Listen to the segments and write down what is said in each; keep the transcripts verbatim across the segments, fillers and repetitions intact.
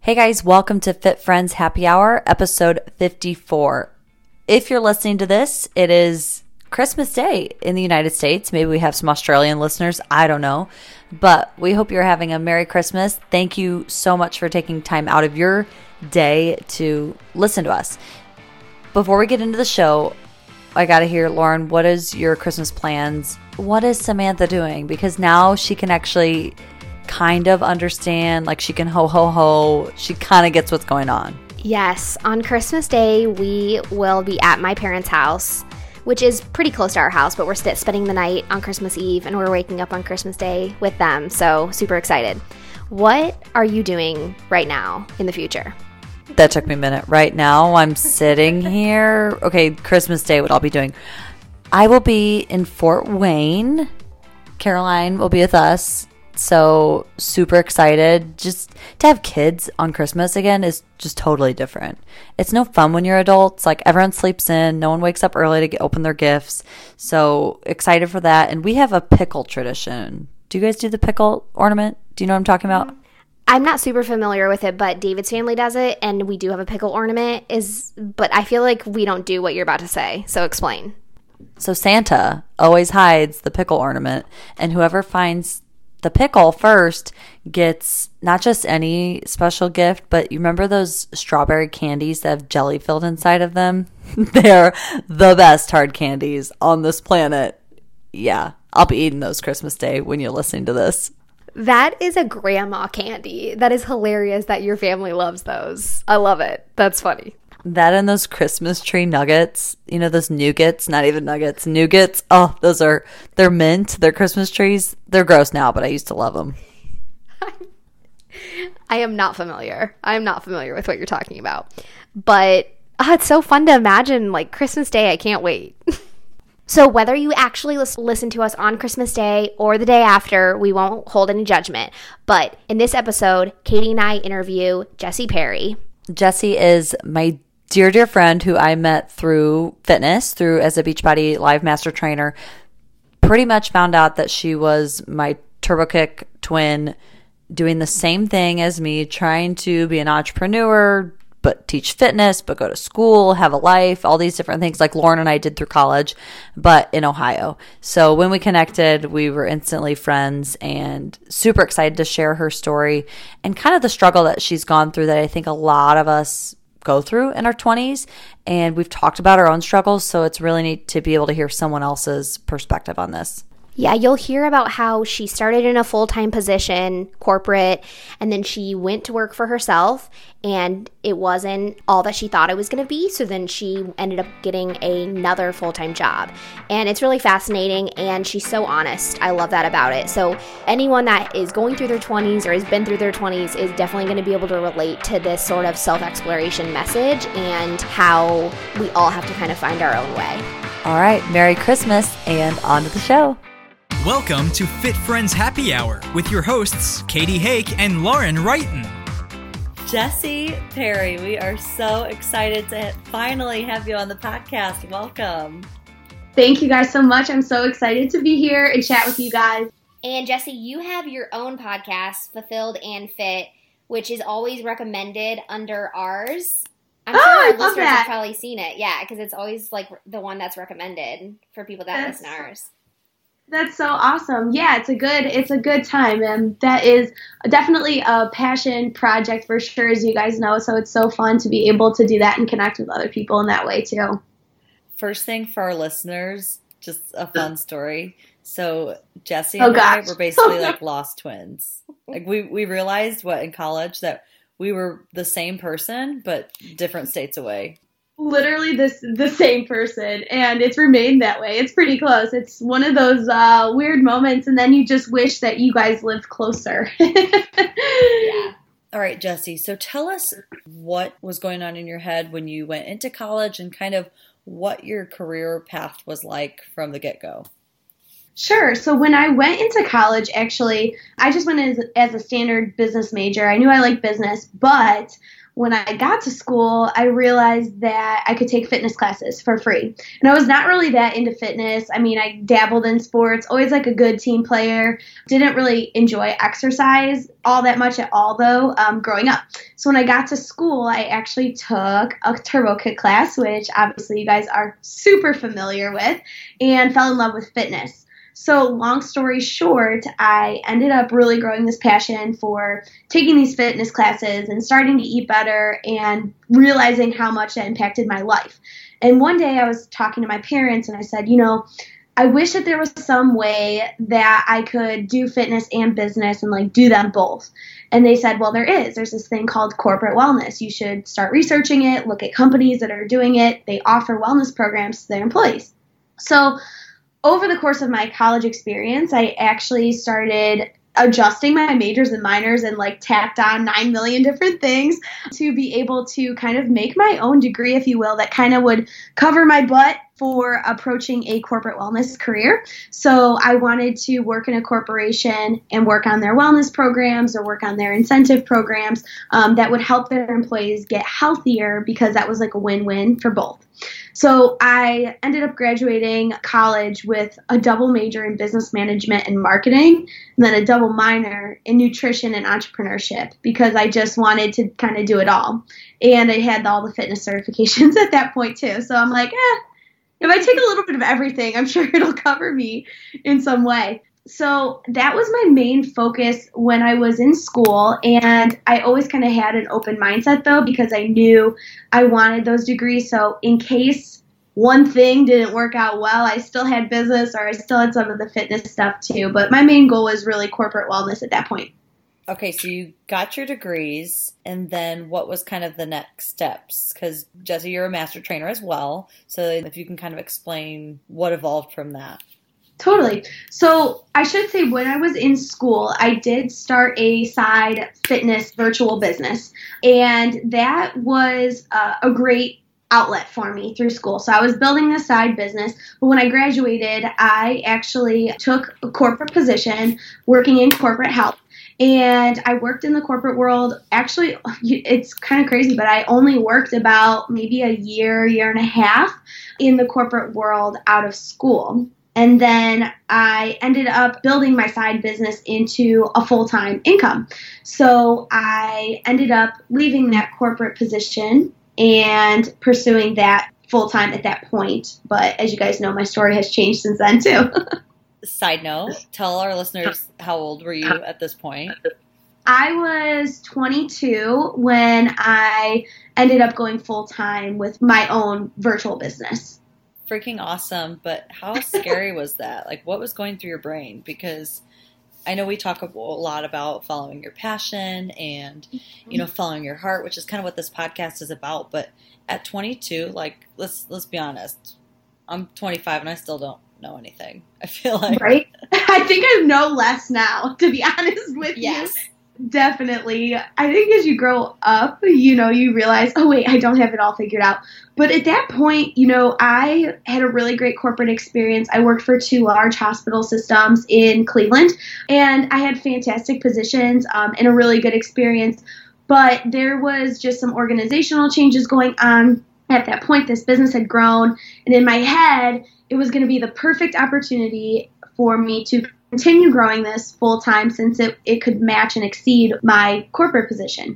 Hey guys, welcome to Fit Friends Happy Hour, episode fifty-four. If you're listening to this, it is Christmas Day in the United States. Maybe we have some Australian listeners. I don't know. But we hope you're having a Merry Christmas. Thank you so much for taking time out of your day to listen to us. Before we get into the show, I got to hear, Lauren, what is your Christmas plans? What is Samantha doing? Because now she can actually kind of understand, like she can ho ho ho. She kind of gets what's going on. Yes, on Christmas Day, we will be at my parents' house, which is pretty close to our house, but we're st- spending the night on Christmas Eve, and we're waking up on Christmas Day with them, so super excited. What are you doing right now in the future? That took me a minute. Right now, I'm sitting here. Okay, Christmas Day, what I'll be doing. I will be in Fort Wayne. Caroline will be with us. So super excited. Just to have kids on Christmas again is just totally different. It's no fun when you're adults. Like everyone sleeps in. No one wakes up early to get, open their gifts. So excited for that. And we have a pickle tradition. Do you guys do the pickle ornament? Do you know what I'm talking about? I'm not super familiar with it, but David's family does it, and we do have a pickle ornament. Is but I feel like we don't do what you're about to say. So explain. So Santa always hides the pickle ornament, and whoever finds the pickle first gets not just any special gift, but you remember those strawberry candies that have jelly filled inside of them? They're the best hard candies on this planet. Yeah, I'll be eating those Christmas Day when you're listening to this. That is a grandma candy. That is hilarious that your family loves those. I love it. That's funny. That and those Christmas tree nuggets, you know, those nougats, not even nuggets, nougats. Oh, those are, they're mint. They're Christmas trees. They're gross now, but I used to love them. I am not familiar. I am not familiar with what you're talking about. But oh, it's so fun to imagine, like, Christmas Day. I can't wait. So whether you actually listen to us on Christmas Day or the day after, we won't hold any judgment. But in this episode, Katie and I interview Jessie Perry. Jessie is my dear, dear friend who I met through fitness, through as a Beachbody Live Master Trainer. Pretty much found out that she was my TurboKick twin, doing the same thing as me, trying to be an entrepreneur, but teach fitness, but go to school, have a life, all these different things like Lauren and I did through college, but in Ohio. So when we connected, we were instantly friends and super excited to share her story and kind of the struggle that she's gone through that I think a lot of us go through in our twenties. And we've talked about our own struggles, so it's really neat to be able to hear someone else's perspective on this. Yeah, you'll hear about how she started in a full-time position, corporate, and then she went to work for herself, and it wasn't all that she thought it was going to be, so then she ended up getting another full-time job. And it's really fascinating, and she's so honest. I love that about it. So anyone that is going through their twenties or has been through their twenties is definitely going to be able to relate to this sort of self-exploration message and how we all have to kind of find our own way. All right, Merry Christmas, and on to the show. Welcome to Fit Friends Happy Hour with your hosts, Katie Hake and Lauren Wrighton. Jessie Perry, we are so excited to finally have you on the podcast. Welcome. Thank you guys so much. I'm so excited to be here and chat with you guys. And Jessie, you have your own podcast, Fulfilled and Fit, which is always recommended under ours. I'm oh, sure I our love listeners that. have probably seen it. Yeah, because it's always like the one that's recommended for people that That's, listen to ours. That's so awesome. Yeah, it's a good it's a good time, and that is definitely a passion project for sure, as you guys know. So it's so fun to be able to do that and connect with other people in that way too. First thing for our listeners, just a fun story. So Jessie Oh, and I gosh. were basically Oh, like lost twins. Like we we realized what in college that we were the same person but different states away. Literally this the same person, and it's remained that way. It's pretty close. It's one of those uh, weird moments, and then you just wish that you guys lived closer. Yeah. All right, Jessie, so tell us what was going on in your head when you went into college and kind of what your career path was like from the get-go. Sure. So when I went into college, actually, I just went as, as a standard business major. I knew I liked business, but when I got to school, I realized that I could take fitness classes for free. And I was not really that into fitness. I mean, I dabbled in sports, always like a good team player. Didn't really enjoy exercise all that much at all, though, um, growing up. So when I got to school, I actually took a Turbo Kick class, which obviously you guys are super familiar with, and fell in love with fitness. So long story short, I ended up really growing this passion for taking these fitness classes and starting to eat better and realizing how much that impacted my life. And one day I was talking to my parents and I said, you know, I wish that there was some way that I could do fitness and business and like do them both. And they said, well, there is. There's this thing called corporate wellness. You should start researching it, look at companies that are doing it. They offer wellness programs to their employees. So over the course of my college experience, I actually started adjusting my majors and minors and like tacked on nine million different things to be able to kind of make my own degree, if you will, that kind of would cover my butt for approaching a corporate wellness career. So I wanted to work in a corporation and work on their wellness programs or work on their incentive programs um, that would help their employees get healthier, because that was like a win-win for both. So I ended up graduating college with a double major in business management and marketing, and then a double minor in nutrition and entrepreneurship, because I just wanted to kind of do it all. And I had all the fitness certifications at that point too. So I'm like, eh, if I take a little bit of everything, I'm sure it'll cover me in some way. So that was my main focus when I was in school, and I always kind of had an open mindset though, because I knew I wanted those degrees. So in case one thing didn't work out well, I still had business, or I still had some of the fitness stuff too. But my main goal was really corporate wellness at that point. Okay, so you got your degrees, and then what was kind of the next steps? Because, Jesse, you're a master trainer as well, so if you can kind of explain what evolved from that. Totally. So I should say when I was in school, I did start a side fitness virtual business, and that was uh, a great outlet for me through school. So I was building this side business, but when I graduated, I actually took a corporate position working in corporate health. And I worked in the corporate world. Actually, it's kind of crazy, but I only worked about maybe a year, year and a half in the corporate world out of school. And then I ended up building my side business into a full-time income. So I ended up leaving that corporate position and pursuing that full-time at that point. But as you guys know, my story has changed since then too. Side note, tell our listeners, how old were you at this point? I was twenty-two when I ended up going full-time with my own virtual business. Freaking awesome, but how scary was that? Like, what was going through your brain? Because I know we talk a lot about following your passion and, you know, following your heart, which is kind of what this podcast is about. But at twenty-two, like, let's let's be honest, I'm twenty-five and I still don't know anything. I feel like, right? I think I know less now, to be honest with yes. you. Definitely. I think as you grow up, you know, you realize, oh, wait, I don't have it all figured out. But at that point, you know, I had a really great corporate experience. I worked for two large hospital systems in Cleveland, and I had fantastic positions um, and a really good experience. But there was just some organizational changes going on. At that point, this business had grown, and in my head, it was going to be the perfect opportunity for me to continue growing this full time, since it, it could match and exceed my corporate position.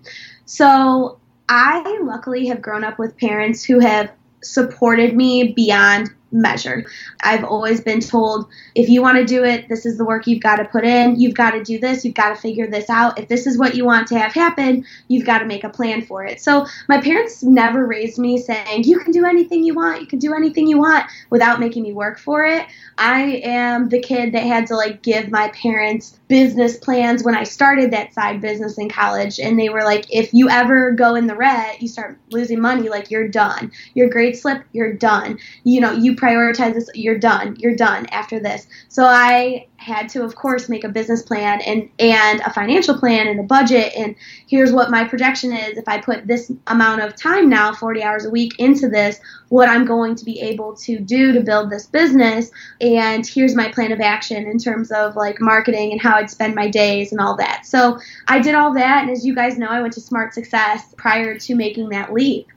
So I luckily have grown up with parents who have supported me beyond measure. I've always been told, if you want to do it, this is the work you've got to put in. You've got to do this. You've got to figure this out. If this is what you want to have happen, you've got to make a plan for it. So my parents never raised me saying, you can do anything you want. You can do anything you want, without making me work for it. I am the kid that had to like give my parents business plans when I started that side business in college. And they were like, if you ever go in the red, you start losing money, like you're done. Your grades slip, you're done. You know, you prioritize this, you're done. You're done after this. So I had to, of course, make a business plan and, and a financial plan and a budget. And here's what my projection is. If I put this amount of time now, forty hours a week, into this, what I'm going to be able to do to build this business. And here's my plan of action in terms of like marketing and how I'd spend my days and all that. So I did all that. And as you guys know, I went to Smart Success prior to making that leap.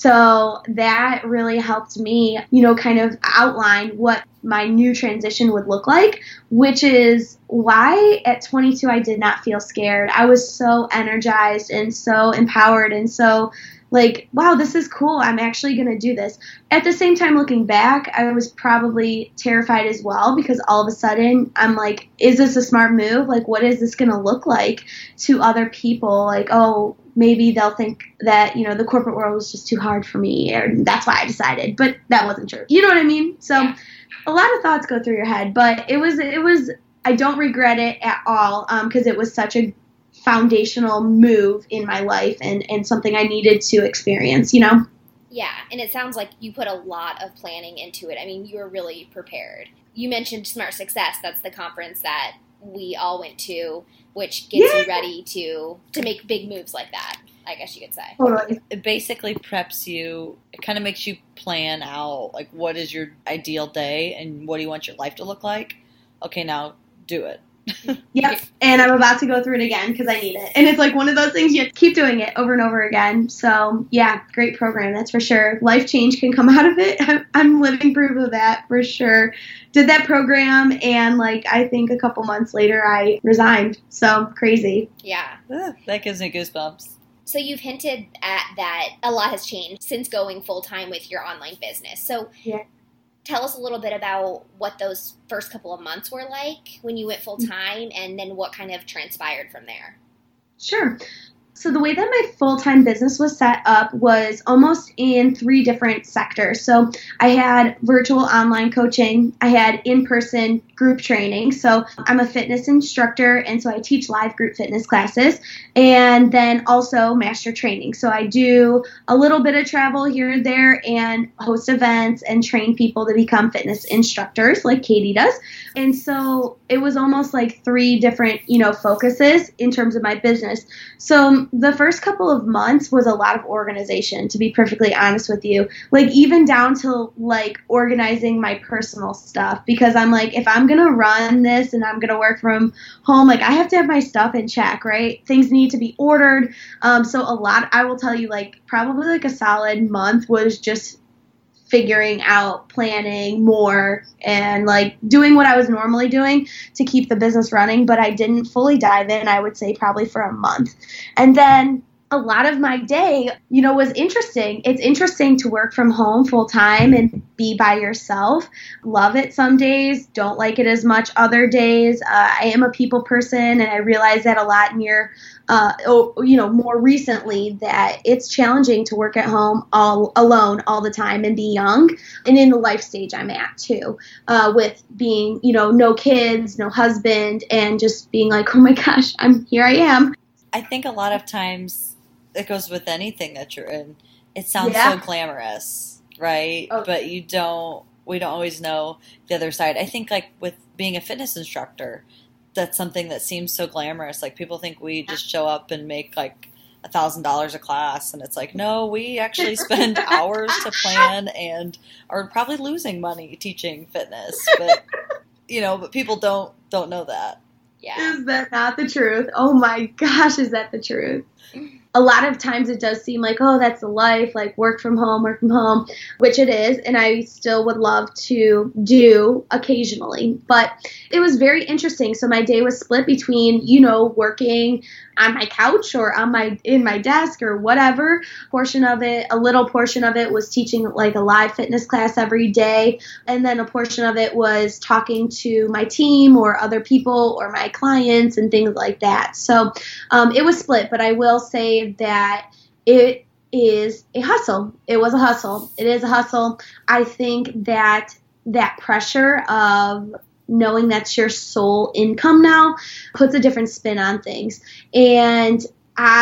So that really helped me, you know, kind of outline what my new transition would look like, which is why at twenty-two I did not feel scared. I was so energized and so empowered and so like, wow, this is cool. I'm actually going to do this. At the same time, looking back, I was probably terrified as well because all of a sudden I'm like, is this a smart move? Like, what is this going to look like to other people? Like, oh, maybe they'll think that, you know, the corporate world was just too hard for me, and that's why I decided. But that wasn't true. You know what I mean? So Yeah. A lot of thoughts go through your head, but it was, it was, I don't regret it at all because um, it was such a foundational move in my life and, and something I needed to experience, you know? Yeah, and it sounds like you put a lot of planning into it. I mean, you were really prepared. You mentioned Smart Success. That's the conference that we all went to, which gets Yeah. you ready to to make big moves like that, I guess you could say. Totally. It basically preps you. It kind of makes you plan out, like, what is your ideal day and what do you want your life to look like? Okay, now do it. Yep. And I'm about to go through it again because I need it. And it's like one of those things you keep doing it over and over again. So yeah, great program. That's for sure. Life change can come out of it. I'm, I'm living proof of that for sure. Did that program and like, I think a couple months later I resigned. So crazy. Yeah. Ugh, that gives me goosebumps. So you've hinted at that a lot has changed since going full-time with your online business. So Yeah. tell us a little bit about what those first couple of months were like when you went full-time and then what kind of transpired from there. Sure. So the way that my full-time business was set up was almost in three different sectors. So I had virtual online coaching, I had in-person group training. So I'm a fitness instructor, and so I teach live group fitness classes, and then also master training. So I do a little bit of travel here and there and host events and train people to become fitness instructors like Katie does. And so it was almost like three different, you know, focuses in terms of my business. So the first couple of months was a lot of organization, to be perfectly honest with you, like even down to like organizing my personal stuff, because I'm like, if I'm going to run this and I'm going to work from home, like I have to have my stuff in check, right? Things need to be ordered. Um, so a lot, I will tell you, like probably like a solid month was just figuring out, planning more, and like doing what I was normally doing to keep the business running, but I didn't fully dive in, I would say probably for a month. And then a lot of my day, you know, was interesting. It's interesting to work from home full time and be by yourself. Love it some days, don't like it as much other days. Uh, I am a people person, and I realize that a lot near, uh, oh, you know, more recently that it's challenging to work at home all alone all the time and be young, and in the life stage I'm at too, uh, with being, you know, no kids, no husband, and just being like, oh my gosh, I'm here I am. I think a lot of times it goes with anything that you're in. It sounds Yeah. so glamorous, right? Oh. But you don't, we don't always know the other side. I think like with being a fitness instructor, that's something that seems so glamorous. Like people think we just show up and make like a thousand dollars a class, and it's like, no, we actually spend hours to plan and are probably losing money teaching fitness. But you know, but people don't don't know that. Yeah. Is that not the truth? Oh my gosh, is that the truth? A lot of times it does seem like, oh, that's the life, like work from home, work from home, which it is, and I still would love to do occasionally. But it was very interesting. So my day was split between, you know, working on my couch or on my in my desk or whatever portion of it. A little portion of it was teaching like a live fitness class every day, and then a portion of it was talking to my team or other people or my clients and things like that. So um, it was split, but I will say that it is a hustle. It was a hustle. It is a hustle. I think that that pressure of knowing that's your sole income now puts a different spin on things. And I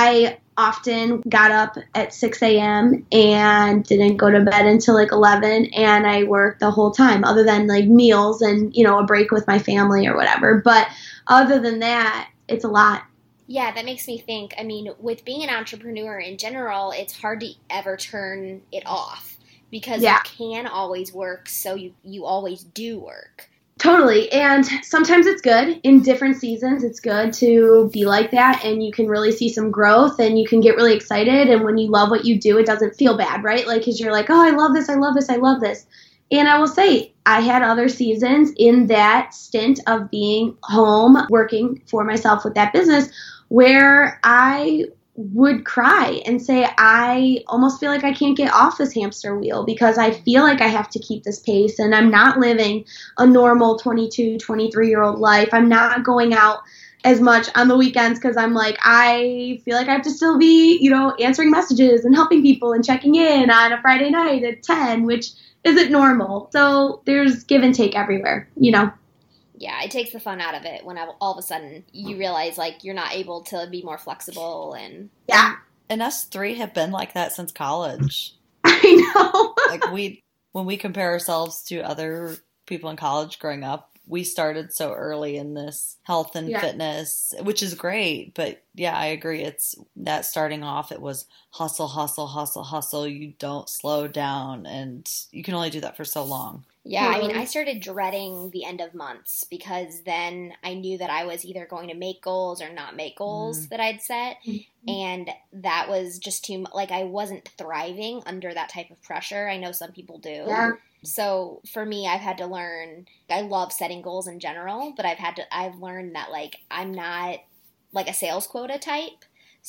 often got up at six a.m. and didn't go to bed until like eleven, and I worked the whole time other than like meals and, you know, a break with my family or whatever. But other than that, it's a lot. Yeah, that makes me think, I mean, with being an entrepreneur in general, it's hard to ever turn it off because Yeah. you can always work, so you, you always do work. Totally. And sometimes it's good. In different seasons, it's good to be like that, and you can really see some growth and you can get really excited. And when you love what you do, it doesn't feel bad, right? Like, because you're like, oh, I love this, I love this, I love this. And I will say, I had other seasons in that stint of being home working for myself with that business where I would cry and say, I almost feel like I can't get off this hamster wheel because I feel like I have to keep this pace and I'm not living a normal twenty-two, twenty-three year old life. I'm not going out as much on the weekends because I'm like, I feel like I have to still be, you know, answering messages and helping people and checking in on a Friday night at ten, which isn't normal. So there's give and take everywhere, you know? Yeah, it takes the fun out of it when all of a sudden you realize, like, you're not able to be more flexible and... Yeah. And us three have been like that since college. I know. Like, we, when we compare ourselves to other people in college growing up, we started so early in this health and Yeah. fitness, which is great. But yeah, I agree. It's that starting off, it was hustle, hustle, hustle, hustle. You don't slow down, and you can only do that for so long. Yeah, I mean, Totally. I started dreading the end of months because then I knew that I was either going to make goals or not make goals that I'd set. And that was just too, mu- like, I wasn't thriving under that type of pressure. I know some people do. Yeah. So for me, I've had to learn, I love setting goals in general, but I've had to, I've learned that, like, I'm not like a sales quota type.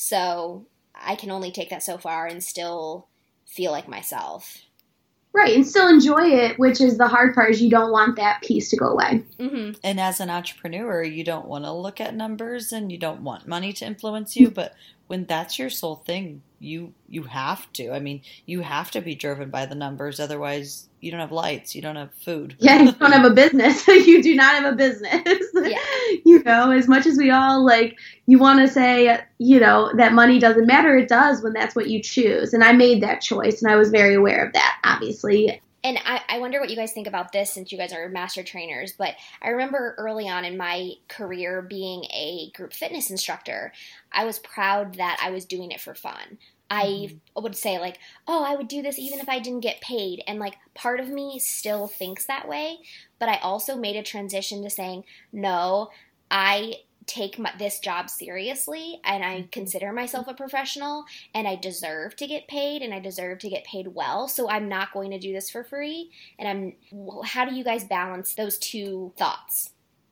So I can only take that so far and still feel like myself. Right, and still enjoy it, which is the hard part, is you don't want that piece to go away. Mm-hmm. And as an entrepreneur, you don't want to look at numbers and you don't want money to influence you. But when that's your sole thing, you you have to. I mean, you have to be driven by the numbers. Otherwise, you don't have lights. You don't have food. Yeah, you don't have a business. You do not have a business. Yeah. You know, as much as we all, like, you want to say, you know, that money doesn't matter, it does when that's what you choose. And I made that choice, and I was very aware of that, obviously. And I, I wonder what you guys think about this since you guys are master trainers, but I remember early on in my career being a group fitness instructor, I was proud that I was doing it for fun. I mm-hmm. would say, like, oh, I would do this even if I didn't get paid. And, like, part of me still thinks that way, but I also made a transition to saying, no, I take my, this job seriously, and I consider myself a professional, and I deserve to get paid, and I deserve to get paid well, so I'm not going to do this for free. And I'm, how do you guys balance those two thoughts?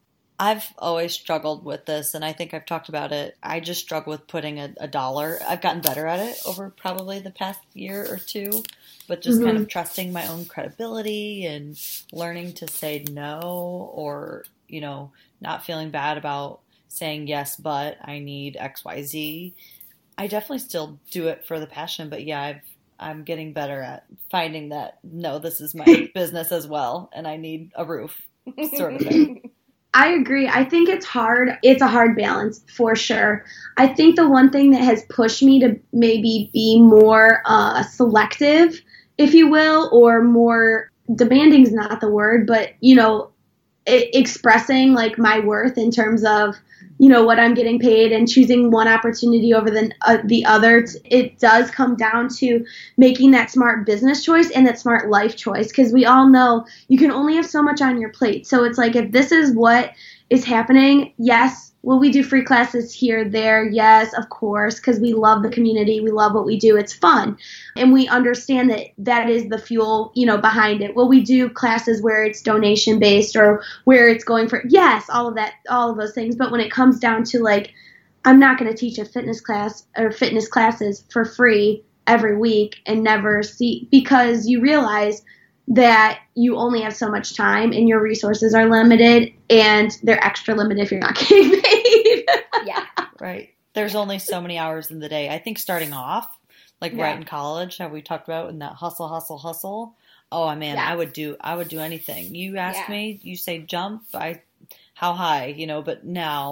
I've always struggled with this, and I think I've talked about it. I just struggle with putting a, a dollar. I've gotten better at it over probably the past year or two, but just mm-hmm. kind of trusting my own credibility and learning to say no, or, you know, not feeling bad about saying yes, but I need X Y Z. I definitely still do it for the passion, but yeah, I've, I'm getting better at finding that, no, this is my business as well, and I need a roof, sort of thing. I agree. I think it's hard. It's a hard balance for sure. I think the one thing that has pushed me to maybe be more uh, selective, if you will, or more demanding is not the word, but, you know, I- expressing like my worth in terms of, you know, what I'm getting paid and choosing one opportunity over the, uh, the other. It does come down to making that smart business choice and that smart life choice, because we all know you can only have so much on your plate. So it's like, if this is what is happening, yes, will we do free classes here, there? Yes, of course, because we love the community. We love what we do. It's fun. And we understand that that is the fuel, you know, behind it. Will we do classes where it's donation based or where it's going for, yes, all of that, all of those things. But when it comes down to, like, I'm not going to teach a fitness class or fitness classes for free every week and never see, because you realize that you only have so much time and your resources are limited, and they're extra limited if you're not getting paid. Yeah. Right. There's only so many hours in the day. I think starting off, like Yeah. right in college, how we talked about in that hustle, hustle, hustle. Oh man, Yeah. I would do, I would do anything. You ask Yeah. me, you say jump, I, how high, you know, but now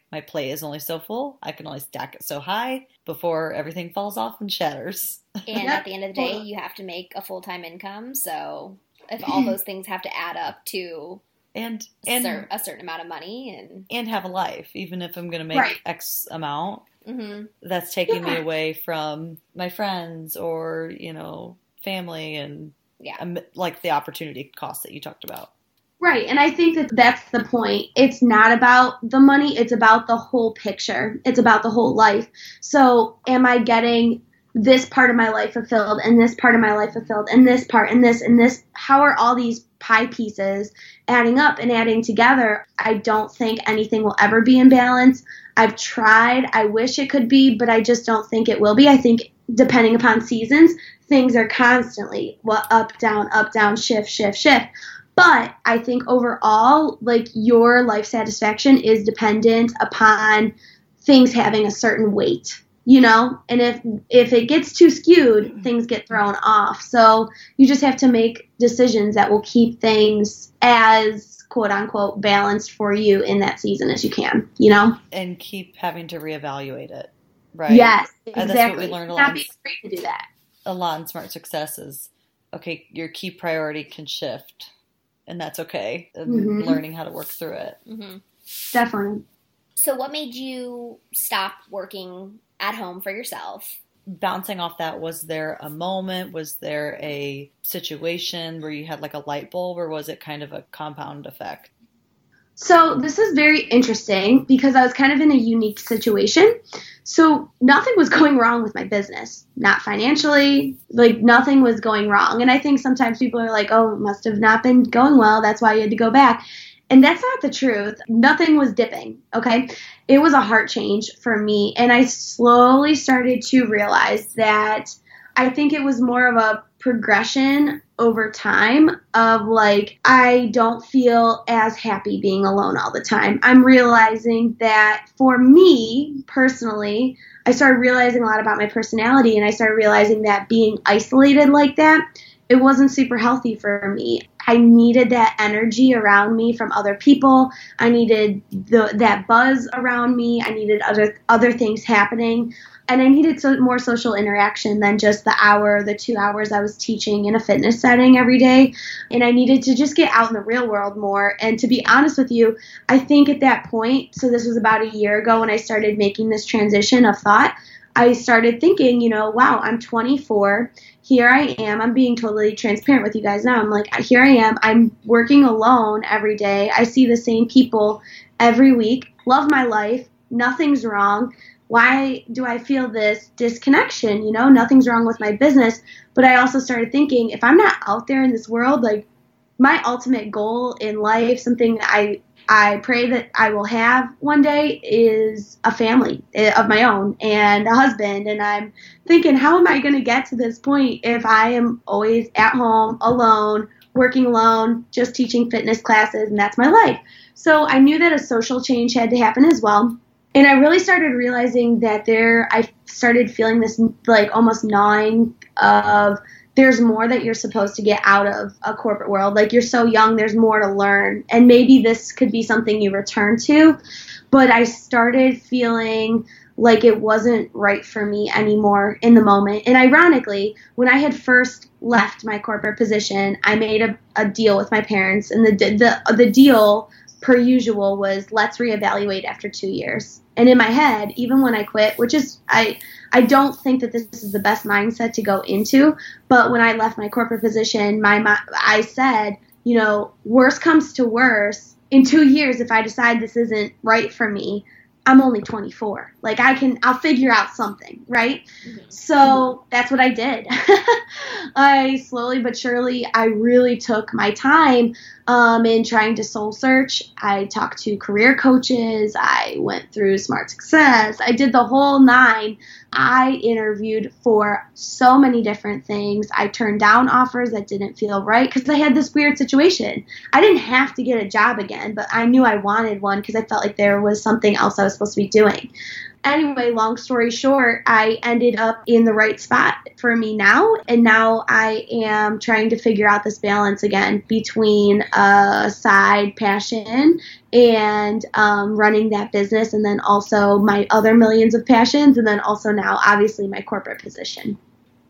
my plate is only so full. I can only stack it so high before everything falls off and shatters. And at the end of the day, you have to make a full-time income. So if all those things have to add up to and and cer- a certain amount of money and and have a life, even if I'm going to make Right. X amount, mm-hmm. that's taking me Yeah. away from my friends or, you know, family and yeah. um, like the opportunity cost that you talked about. Right. And I think that that's the point. It's not about the money. It's about the whole picture. It's about the whole life. So am I getting this part of my life fulfilled and this part of my life fulfilled and this part and this and this? How are all these pie pieces adding up and adding together? I don't think anything will ever be in balance. I've tried. I wish it could be, but I just don't think it will be. I think depending upon seasons, things are constantly well, up, down, up, down, shift, shift, shift. But I think overall, like, your life satisfaction is dependent upon things having a certain weight, you know? And if if it gets too skewed, things get thrown off. So you just have to make decisions that will keep things as quote unquote balanced for you in that season as you can, you know? And keep having to reevaluate it, right? Yes, And exactly. that's what we learned a lot. Not in- being afraid to do that. a lot in Smart Success is, okay, your key priority can shift, and that's okay. And Mhm. learning how to work through it. Mm-hmm. Definitely. So what made you stop working at home for yourself? Bouncing off that, was there a moment? Was there a situation where you had like a light bulb, or was it kind of a compound effect? So this is very interesting because I was kind of in a unique situation. So nothing was going wrong with my business, not financially, like nothing was going wrong. And I think sometimes people are like, oh, it must have not been going well. That's why you had to go back. And that's not the truth. Nothing was dipping, okay? It was a heart change for me. And I slowly started to realize that I think it was more of a progression over time of like, I don't feel as happy being alone all the time. I'm realizing that for me personally, I started realizing a lot about my personality, and I started realizing that being isolated like that, it wasn't super healthy for me. I needed that energy around me from other people. I needed the, that buzz around me. I needed other other things happening. And I needed so, more social interaction than just the hour, the two hours I was teaching in a fitness setting every day. And I needed to just get out in the real world more. And to be honest with you, I think at that point, so this was about a year ago when I started making this transition of thought, I started thinking, you know, wow, I'm twenty-four. Here I am. I'm being totally transparent with you guys now. I'm like, here I am. I'm working alone every day. I see the same people every week. Love my life. Nothing's wrong. Why do I feel this disconnection? You know, nothing's wrong with my business. But I also started thinking, if I'm not out there in this world, like my ultimate goal in life, something that I I pray that I will have one day, is a family of my own and a husband. And I'm thinking, how am I going to get to this point if I am always at home, alone, working alone, just teaching fitness classes, and that's my life? So I knew that a social change had to happen as well. And I really started realizing that there, I started feeling this like almost gnawing of, there's more that you're supposed to get out of a corporate world. Like, you're so young, there's more to learn. And maybe this could be something you return to. But I started feeling like it wasn't right for me anymore in the moment. And ironically, when I had first left my corporate position, I made a, a deal with my parents. And the, the, the deal, per usual, was let's reevaluate after two years. And in my head, even when I quit, which is, I I don't think that this is the best mindset to go into, but when I left my corporate position, my I said, you know, worst comes to worst, in two years, if I decide this isn't right for me, I'm only twenty-four. Like, I can, I'll figure out something, right? Mm-hmm. So that's what I did. I slowly but surely, I really took my time um, in trying to soul search. I talked to career coaches. I went through Smart Success. I did the whole nine. I interviewed for so many different things. I turned down offers that didn't feel right because I had this weird situation. I didn't have to get a job again, but I knew I wanted one because I felt like there was something else I was supposed to be doing. anyway, long story short, I ended up in the right spot for me now. And now I am trying to figure out this balance again between a side passion and um, running that business, and then also my other millions of passions, and then also now obviously my corporate position.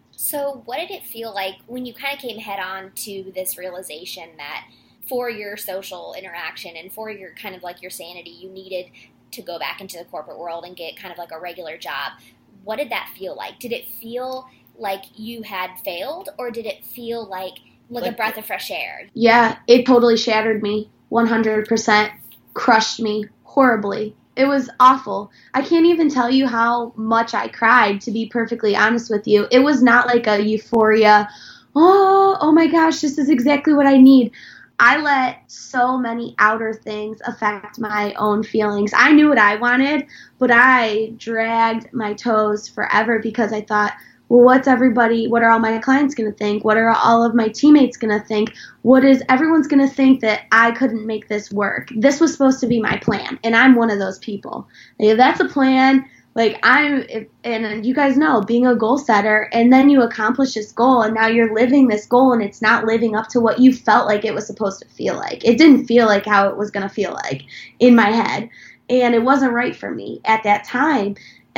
So what did it feel like when you kind of came head on to this realization that for your social interaction and for your kind of like your sanity, you needed to go back into the corporate world and get kind of like a regular job? What did that feel like? Did it feel like you had failed, or did it feel like like, like a breath of fresh air? Yeah, it totally shattered me. one hundred percent crushed me horribly. It was awful. I can't even tell you how much I cried, to be perfectly honest with you. It was not like a euphoria, oh, oh my gosh, this is exactly what I need. I let so many outer things affect my own feelings. I knew what I wanted, but I dragged my toes forever because I thought, well, what's everybody, what are all my clients going to think? What are all of my teammates going to think? What is, everyone's going to think that I couldn't make this work. This was supposed to be my plan, and I'm one of those people. Like, if that's a plan, like I'm, if, and you guys know, being a goal setter, and then you accomplish this goal, and now you're living this goal, and it's not living up to what you felt like it was supposed to feel like. It didn't feel like how it was going to feel like in my head, and it wasn't right for me at that time,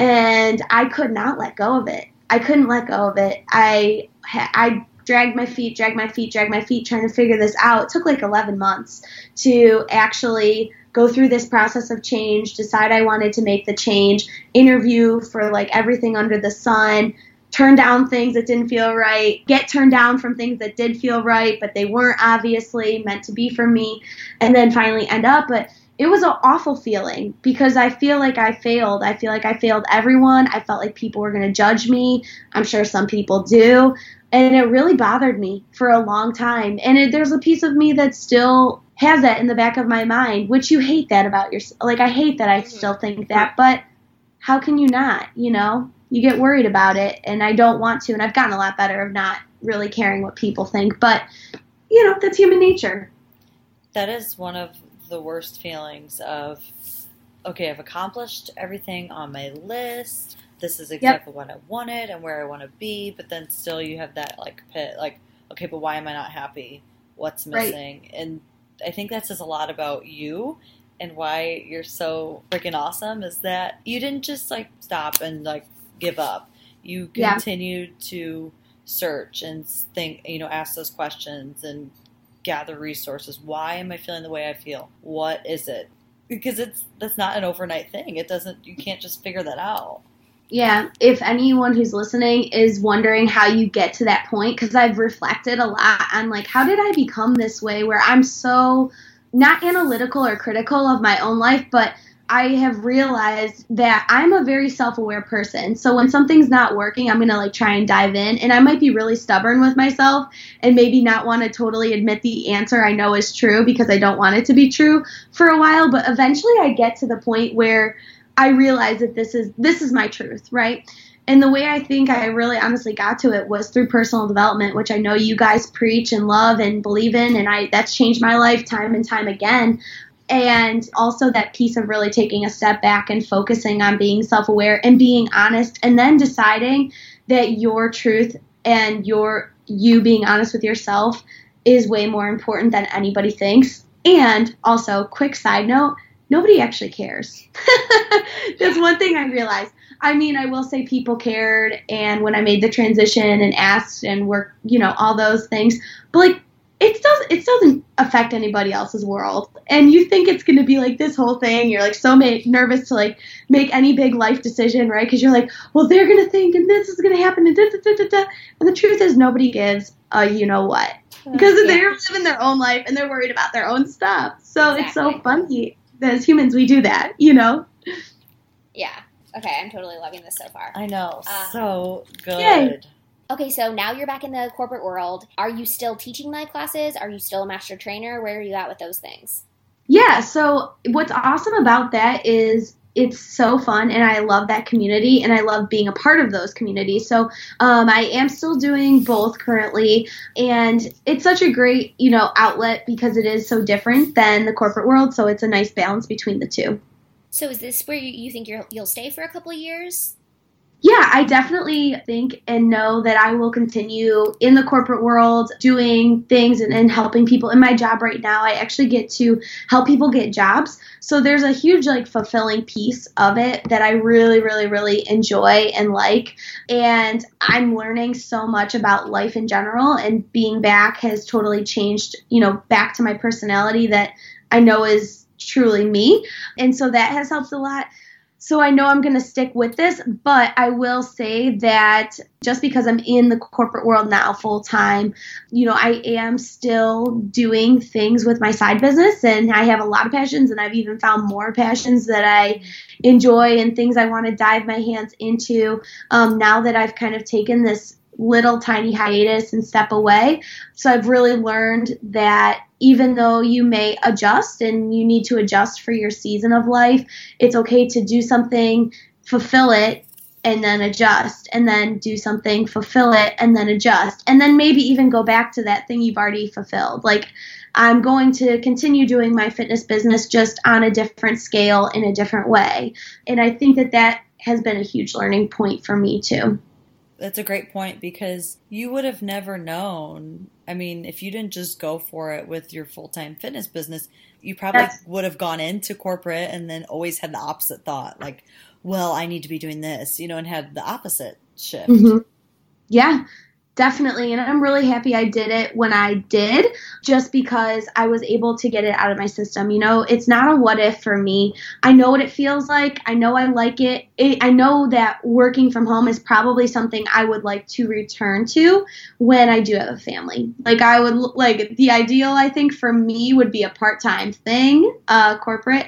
and I could not let go of it. I couldn't let go of it. I I dragged my feet, dragged my feet, dragged my feet, trying to figure this out. It took like eleven months to actually go through this process of change, decide I wanted to make the change, interview for like everything under the sun, turn down things that didn't feel right, get turned down from things that did feel right, but they weren't obviously meant to be for me, and then finally end up. But it was an awful feeling because I feel like I failed. I feel like I failed everyone. I felt like people were going to judge me. I'm sure some people do. And it really bothered me for a long time. And it, there's a piece of me that still has that in the back of my mind, which you hate that about yourself. Like, I hate that I still think that, but how can you not, you know? You get worried about it, and I don't want to. And I've gotten a lot better of not really caring what people think. But, you know, that's human nature. That is one of the worst feelings of, okay, I've accomplished everything on my list. This is exactly yep. what I wanted and where I want to be. But then still you have that like pit, like, okay, but why am I not happy? What's missing? Right. And I think that says a lot about you and why you're so freaking awesome is that you didn't just like stop and like give up. You continued yeah. to search and think, you know, ask those questions and gather resources. Why am I feeling the way I feel? What is it? Because it's that's not an overnight thing. It doesn't, you can't just figure that out. Yeah, if anyone who's listening is wondering how you get to that point, because I've reflected a lot on like, how did I become this way where I'm so not analytical or critical of my own life, but I have realized that I'm a very self-aware person. So when something's not working, I'm going to like try and dive in, and I might be really stubborn with myself and maybe not want to totally admit the answer I know is true because I don't want it to be true for a while. But eventually I get to the point where I realize that this is, this is my truth, right? And the way I think I really honestly got to it was through personal development, which I know you guys preach and love and believe in. And I, that's changed my life time and time again. And also that piece of really taking a step back and focusing on being self-aware and being honest, and then deciding that your truth and your you being honest with yourself is way more important than anybody thinks. And also, quick side note, nobody actually cares. That's one thing I realized. I mean, I will say people cared, and when I made the transition and asked and worked, you know, all those things, but like, it doesn't, it doesn't affect anybody else's world. And you think it's going to be like this whole thing. You're like so ma- nervous to like make any big life decision, right? Because you're like, well, they're going to think, and this is going to happen, and da, da, da, da, da. And the truth is nobody gives a you know what. Because yeah. they're living their own life, and they're worried about their own stuff. So exactly. It's so funny that as humans we do that, you know? Yeah. Okay, I'm totally loving this so far. I know. Um, so good. Yay. Okay, so now you're back in the corporate world. Are you still teaching live classes? Are you still a master trainer? Where are you at with those things? Yeah, so what's awesome about that is it's so fun, and I love that community, and I love being a part of those communities. So um, I am still doing both currently, and it's such a great, you know, outlet because it is so different than the corporate world, so it's a nice balance between the two. So is this where you, you think you're, you'll stay for a couple of years? Yeah, I definitely think and know that I will continue in the corporate world doing things and, and helping people. In my job right now, I actually get to help people get jobs. So there's a huge like fulfilling piece of it that I really, really, really enjoy and like. And I'm learning so much about life in general, and being back has totally changed, you know, back to my personality that I know is truly me. And so that has helped a lot. So I know I'm going to stick with this, but I will say that just because I'm in the corporate world now full time, you know, I am still doing things with my side business, and I have a lot of passions, and I've even found more passions that I enjoy and things I want to dive my hands into um, now that I've kind of taken this little tiny hiatus and step away. So I've really learned that even though you may adjust and you need to adjust for your season of life, it's okay to do something, fulfill it, and then adjust, and then do something, fulfill it, and then adjust, and then maybe even go back to that thing you've already fulfilled. Like, I'm going to continue doing my fitness business just on a different scale in a different way. And I think that that has been a huge learning point for me too. That's a great point, because you would have never known. I mean, if you didn't just go for it with your full-time fitness business, you probably That's, would have gone into corporate and then always had the opposite thought, like, well, I need to be doing this, you know, and had the opposite shift. Mm-hmm. Yeah, definitely. And I'm really happy I did it when I did, just because I was able to get it out of my system. You know, it's not a what if for me. I know what it feels like. I know I like it. it. I know that working from home is probably something I would like to return to when I do have a family. Like I would, like the ideal, I think for me would be a part-time thing, uh, corporate,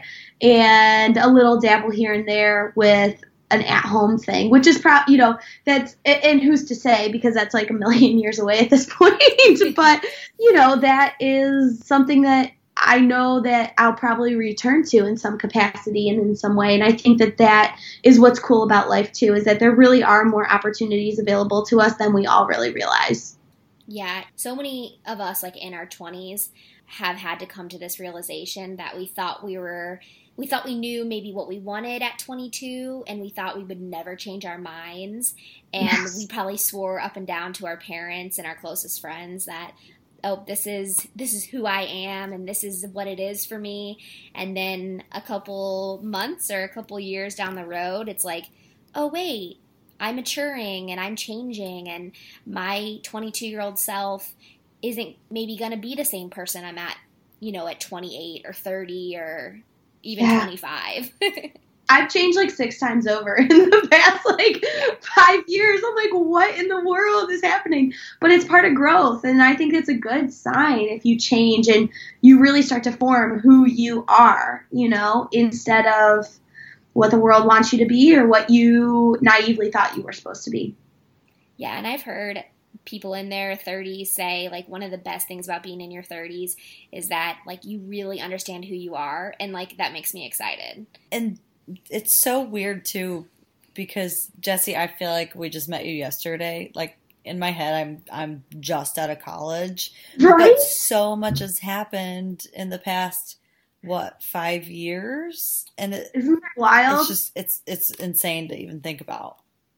and a little dabble here and there with an at-home thing, which is probably, you know, that's, and who's to say, because that's like a million years away at this point. But, you know, that is something that I know that I'll probably return to in some capacity and in some way. And I think that that is what's cool about life too, is that there really are more opportunities available to us than we all really realize. Yeah. So many of us, like in our twenties, have had to come to this realization that we thought we were We thought we knew maybe what we wanted at twenty-two, and we thought we would never change our minds. And yes. we probably swore up and down to our parents and our closest friends that, oh, this is this is who I am, and this is what it is for me. And then a couple months or a couple years down the road, it's like, oh, wait, I'm maturing and I'm changing, and my twenty-two-year-old self isn't maybe going to be the same person I'm at, you know, at twenty-eight or thirty or even yeah. twenty-five. I've changed like six times over in the past like five years. I'm like, what in the world is happening? But it's part of growth. And I think it's a good sign if you change and you really start to form who you are, you know, instead of what the world wants you to be or what you naively thought you were supposed to be. Yeah. And I've heard people in their thirties say, like, one of the best things about being in your thirties is that, like, you really understand who you are, and, like, that makes me excited. And it's so weird, too, because, Jessie, I feel like we just met you yesterday. Like, in my head, I'm I'm just out of college. Right? But so much has happened in the past, what, five years? And it, Isn't that wild? It's just, it's it's insane to even think about.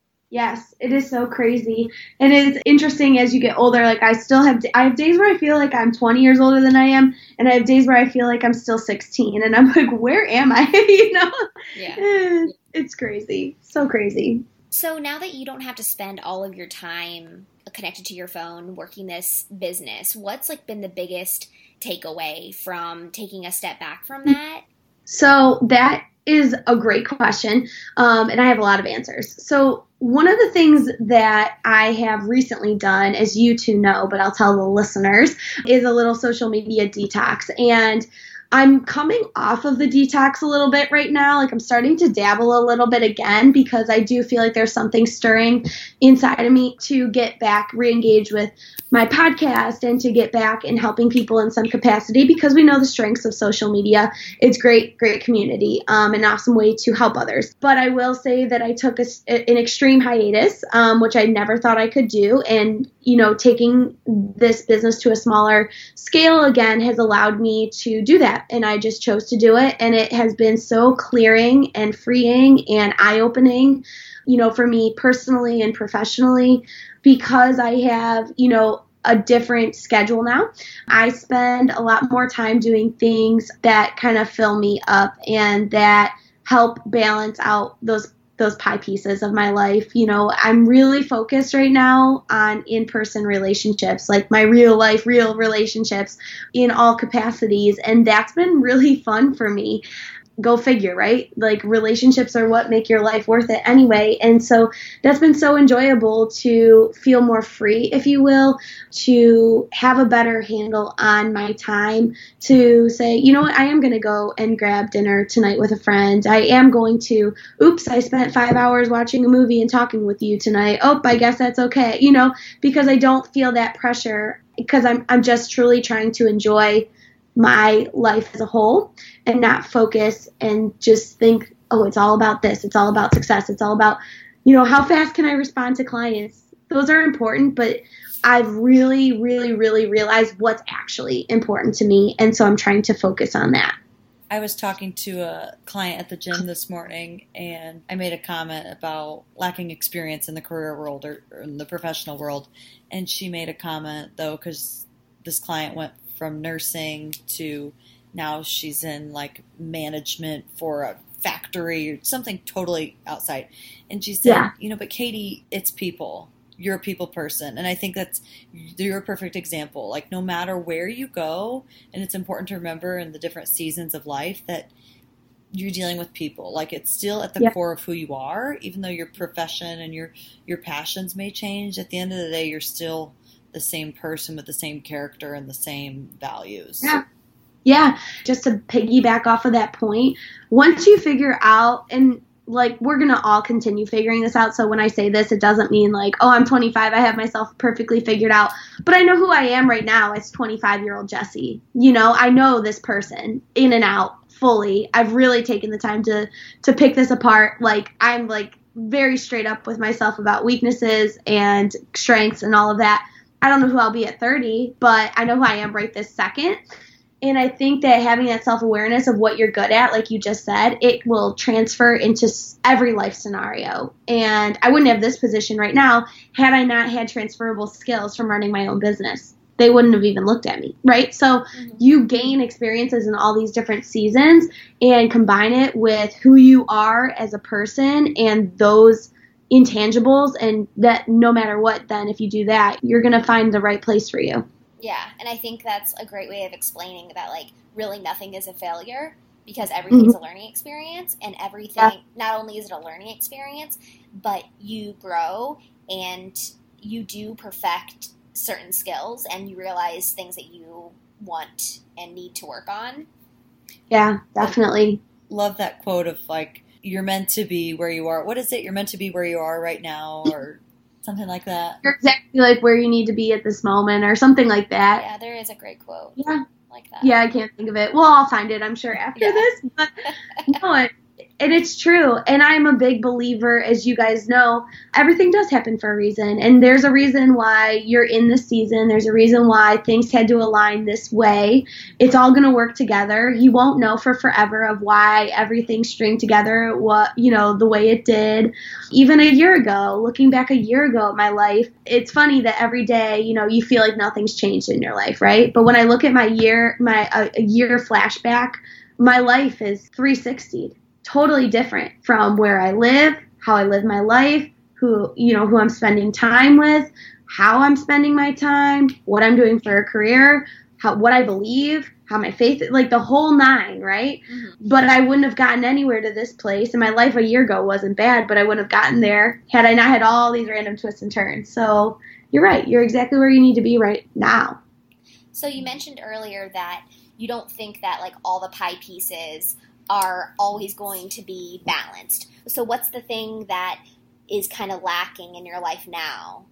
Yes, it is so crazy. And it's interesting as you get older. Like I still have, I have days where I feel like I'm twenty years older than I am. And I have days where I feel like I'm still sixteen. And I'm like, where am I? you know? Yeah. It's crazy. So crazy. So now that you don't have to spend all of your time connected to your phone working this business, what's like been the biggest takeaway from taking a step back from that? So that is a great question. Um, and I have a lot of answers. So one of the things that I have recently done, as you two know, but I'll tell the listeners, is a little social media detox. And I'm coming off of the detox a little bit right now. Like I'm starting to dabble a little bit again because I do feel like there's something stirring inside of me to get back, re-engage with my podcast and to get back and helping people in some capacity because we know the strengths of social media. It's great, great community, um, an awesome way to help others. But I will say that I took a, an extreme hiatus, um, which I never thought I could do. And, you know, taking this business to a smaller scale again has allowed me to do that. And I just chose to do it. And it has been so clearing and freeing and eye-opening, you know, for me personally and professionally, because I have, you know, a different schedule now. I spend a lot more time doing things that kind of fill me up and that help balance out those those pie pieces of my life. You know, I'm really focused right now on in-person relationships, like my real life, real relationships in all capacities. And that's been really fun for me. Go figure, right? Like relationships are what make your life worth it anyway. And so that's been so enjoyable to feel more free, if you will, to have a better handle on my time, to say, you know what, I am going to go and grab dinner tonight with a friend. I am going to, oops, I spent five hours watching a movie and talking with you tonight. Oh, I guess that's okay. You know, because I don't feel that pressure, because I'm, I'm just truly trying to enjoy my life as a whole and not focus and just think, oh, it's all about this. It's all about success. It's all about, you know, how fast can I respond to clients? Those are important, but I've really, really, really realized what's actually important to me. And so I'm trying to focus on that. I was talking to a client at the gym this morning, and I made a comment about lacking experience in the career world or, or in the professional world. And she made a comment, though, because this client went from nursing to now she's in like management for a factory or something totally outside. And she said, yeah. you know, but Katie, it's people. You're a people person. And I think that's, you're a perfect example. Like no matter where you go, and it's important to remember in the different seasons of life that you're dealing with people. Like it's still at the yeah. core of who you are, even though your profession and your, your passions may change. At the end of the day, you're still the same person with the same character and the same values. Yeah. Yeah. Just to piggyback off of that point, once you figure out, and like, we're going to all continue figuring this out. So when I say this, it doesn't mean like, oh, I'm twenty-five. I have myself perfectly figured out, but I know who I am right now as twenty-five year old Jessie. You know, I know this person in and out fully. I've really taken the time to, to pick this apart. Like I'm like very straight up with myself about weaknesses and strengths and all of that. I don't know who I'll be at thirty, but I know who I am right this second. And I think that having that self-awareness of what you're good at, like you just said, it will transfer into every life scenario. And I wouldn't have this position right now had I not had transferable skills from running my own business. They wouldn't have even looked at me, right? So mm-hmm. you gain experiences in all these different seasons and combine it with who you are as a person and those intangibles, and that no matter what, then if you do that, you're going to find the right place for you. Yeah, and I think that's a great way of explaining that, like, really nothing is a failure because everything's mm-hmm. a learning experience, and everything, yeah. not only is it a learning experience, but you grow and you do perfect certain skills and you realize things that you want and need to work on. Yeah, definitely. Love that quote of, like, you're meant to be where you are. What is it? You're meant to be where you are right now, or something like that. You're exactly like where you need to be at this moment, or something like that. Yeah, there is a great quote. Yeah. Like that. Yeah, I can't think of it. Well, I'll find it, I'm sure, after yeah. this. But no, it, and it's true. And I'm a big believer, as you guys know, everything does happen for a reason. And there's a reason why you're in this season. There's a reason why things had to align this way. It's all going to work together. You won't know for forever of why everything stringed together, what, you know, the way it did. Even a year ago, looking back a year ago at my life, it's funny that every day, you know, you feel like nothing's changed in your life, right? But when I look at my year, my a, a year flashback, my life is three sixty. Totally different from where I live, how I live my life, who, you know, who I'm spending time with, how I'm spending my time, what I'm doing for a career, how, what I believe, how my faith, like the whole nine, right? Mm-hmm. But I wouldn't have gotten anywhere to this place. And my life a year ago wasn't bad, but I wouldn't have gotten there had I not had all these random twists and turns. So you're right. You're exactly where you need to be right now. So you mentioned earlier that you don't think that like all the pie pieces are always going to be balanced. So what's the thing that is kind of lacking in your life now?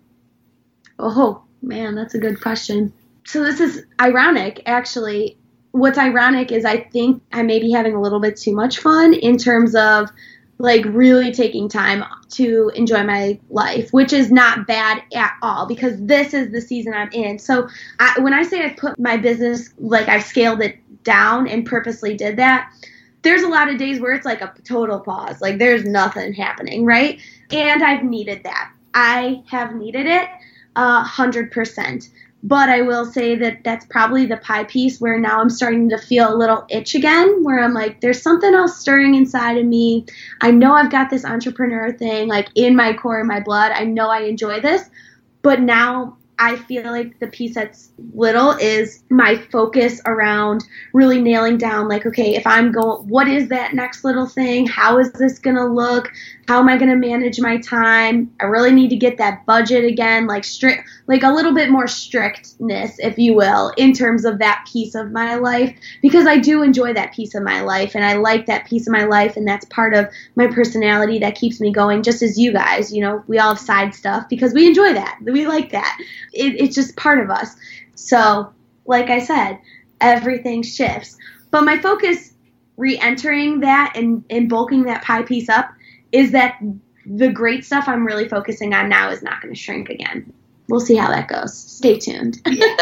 Oh, man, that's a good question. So this is ironic, actually. What's ironic is I think I may be having a little bit too much fun in terms of like really taking time to enjoy my life, which is not bad at all because this is the season I'm in. So I, when I say I've put my business, like I've scaled it down and purposely did that, there's a lot of days where it's like a total pause. Like there's nothing happening, right? And I've needed that. I have needed it a hundred percent. But I will say that that's probably the pie piece where now I'm starting to feel a little itch again, where I'm like, there's something else stirring inside of me. I know I've got this entrepreneur thing like in my core, in my blood. I know I enjoy this, but now I feel like the piece that's little is my focus around really nailing down, like, okay, if I'm going, what is that next little thing? How is this going to look? How am I going to manage my time? I really need to get that budget again, like strict, like a little bit more strictness, if you will, in terms of that piece of my life, because I do enjoy that piece of my life and I like that piece of my life. And that's part of my personality that keeps me going, just as you guys, you know, we all have side stuff because we enjoy that. We like that. It, it's just part of us. So like I said, everything shifts, but my focus re-entering that and, and bulking that pie piece up is that the great stuff I'm really focusing on now is not going to shrink again. We'll see how that goes. Stay tuned.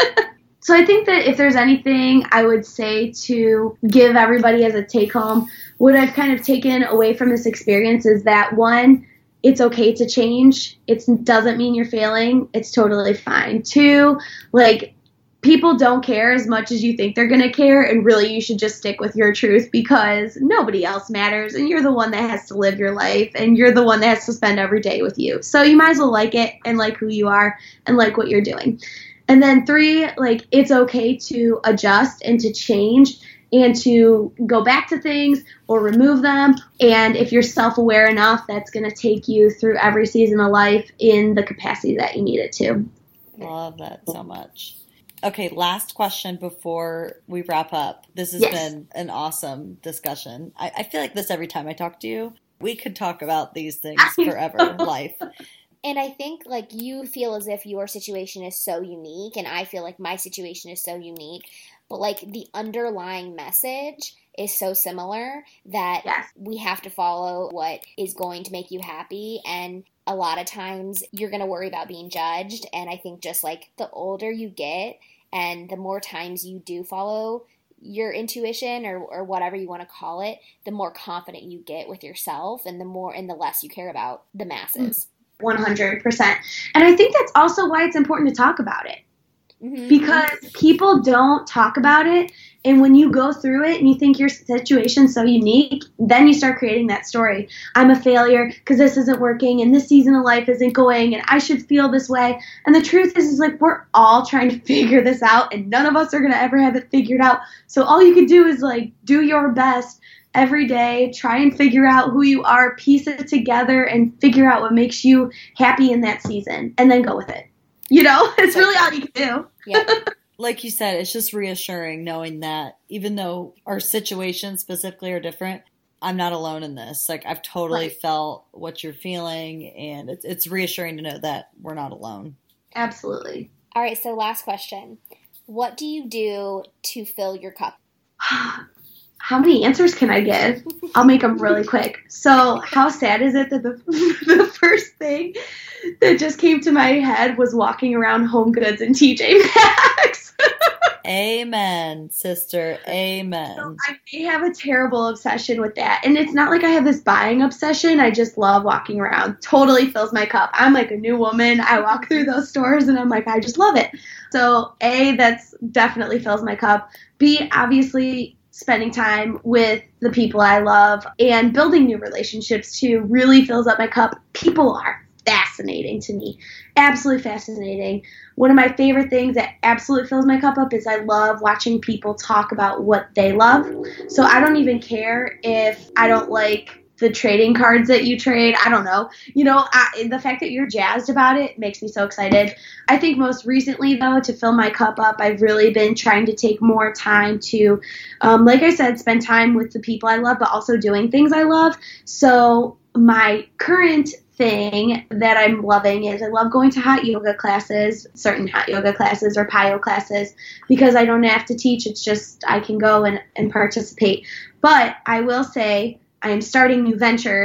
So I think that if there's anything I would say to give everybody as a take home, what I've kind of taken away from this experience is that, one, it's okay to change. It doesn't mean you're failing. It's totally fine. Two, like, people don't care as much as you think they're going to care, and really you should just stick with your truth because nobody else matters, and you're the one that has to live your life, and you're the one that has to spend every day with you. So you might as well like it and like who you are and like what you're doing. And then three, like, it's okay to adjust and to change and to go back to things or remove them. And if you're self-aware enough, that's going to take you through every season of life in the capacity that you need it to. Love that so much. Okay, last question before we wrap up. This has yes. been an awesome discussion. I, I feel like this every time I talk to you. We could talk about these things forever, life. And I think, like, you feel as if your situation is so unique, and I feel like my situation is so unique. But, like, the underlying message is so similar that yes. we have to follow what is going to make you happy. And a lot of times you're going to worry about being judged. And I think just, like, the older you get and the more times you do follow your intuition or, or whatever you want to call it, the more confident you get with yourself and the more and the less you care about the masses. one hundred percent. And I think that's also why it's important to talk about it. Mm-hmm. Because people don't talk about it. And when you go through it and you think your situation's so unique, then you start creating that story. I'm a failure because this isn't working and this season of life isn't going and I should feel this way. And the truth is, is like, we're all trying to figure this out and none of us are going to ever have it figured out. So all you can do is like do your best every day, try and figure out who you are, piece it together and figure out what makes you happy in that season and then go with it. You know, it's really all you can do. Yeah. Like you said, it's just reassuring knowing that even though our situations specifically are different, I'm not alone in this. Like, I've totally right. felt what you're feeling, and it's, it's reassuring to know that we're not alone. Absolutely. All right, so last question. What do you do to fill your cup? How many answers can I give? I'll make them really quick. So how sad is it that the, the first thing that just came to my head was walking around Home Goods and T J Maxx? Amen, sister. Amen. So I may have a terrible obsession with that. And it's not like I have this buying obsession. I just love walking around. Totally fills my cup. I'm like a new woman. I walk through those stores and I'm like, I just love it. So A, that's definitely fills my cup. B, obviously spending time with the people I love and building new relationships too really fills up my cup. People are fascinating to me. Absolutely fascinating. One of my favorite things that absolutely fills my cup up is I love watching people talk about what they love. So I don't even care if I don't like the trading cards that you trade. I don't know. You know, I, the fact that you're jazzed about it makes me so excited. I think most recently, though, to fill my cup up, I've really been trying to take more time to, um, like I said, spend time with the people I love, but also doing things I love. So my current thing that I'm loving is I love going to hot yoga classes, certain hot yoga classes or P Y O classes, because I don't have to teach. It's just I can go and, and participate. But I will say I am starting new ventures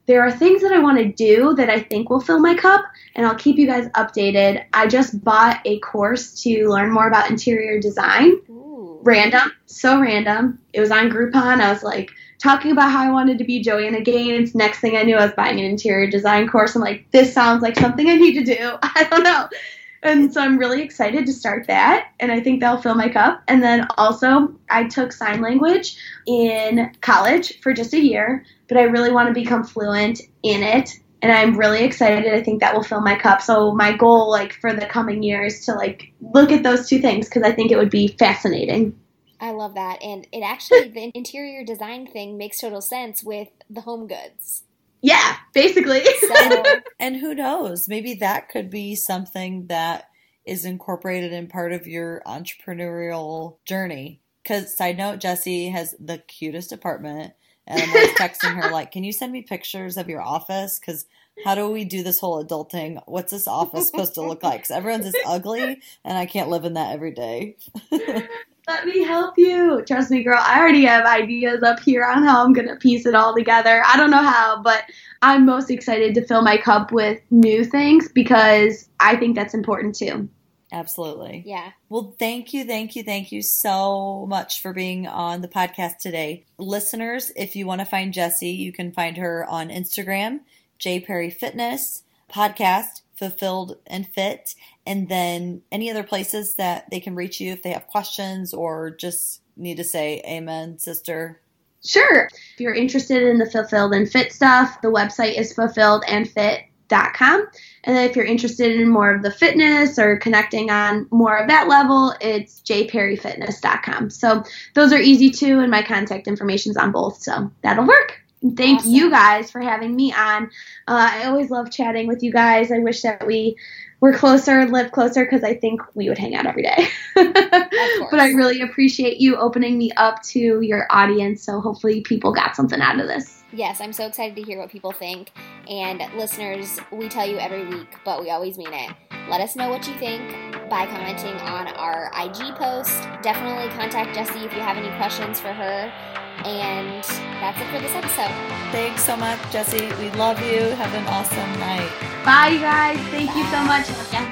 there are things that I want to do that I think will fill my cup, and I'll keep you guys updated. I just bought a course to learn more about interior design. Ooh. Random, so random. It was on Groupon. I was like talking about how I wanted to be Joanna Gaines. Next thing I knew, I was buying an interior design course. I'm like, this sounds like something I need to do. I don't know. And so I'm really excited to start that, and I think that'll fill my cup. And then also, I took sign language in college for just a year, but I really want to become fluent in it, and I'm really excited. I think that will fill my cup. So my goal, like, for the coming year is to, like, look at those two things because I think it would be fascinating. I love that. And it actually, the interior design thing makes total sense with the home goods. Yeah, basically. So, and who knows, maybe that could be something that is incorporated in part of your entrepreneurial journey. Because, side note, Jessie has the cutest apartment, and I'm always texting her like, can you send me pictures of your office? Because how do we do this whole adulting? What's this office supposed to look like? Because everyone's just ugly, and I can't live in that every day. Let me help you. Trust me, girl. I already have ideas up here on how I'm going to piece it all together. I don't know how, but I'm most excited to fill my cup with new things because I think that's important too. Absolutely. Yeah. Well, thank you, thank you, thank you so much for being on the podcast today. Listeners, if you want to find Jessie, you can find her on Instagram, J Perry Fitness, podcast, Fulfilled and Fit, and then any other places that they can reach you if they have questions or just need to say amen, sister. Sure. If you're interested in the Fulfilled and Fit stuff, the website is fulfilled and fit dot com. And then if you're interested in more of the fitness or connecting on more of that level, it's j perry fitness dot com. So those are easy too, and my contact information's on both, so that'll work. Thank awesome. You guys for having me on. Uh, I always love chatting with you guys. I wish that we were closer, lived closer, because I think we would hang out every day. But I really appreciate you opening me up to your audience, so hopefully people got something out of this. Yes, I'm so excited to hear what people think. And listeners, we tell you every week, but we always mean it. Let us know what you think by commenting on our I G post. Definitely contact Jessie if you have any questions for her. And that's it for this episode. Thanks so much, Jessie. We love you. Have an awesome night. Bye, you guys. Thank Bye. You so much.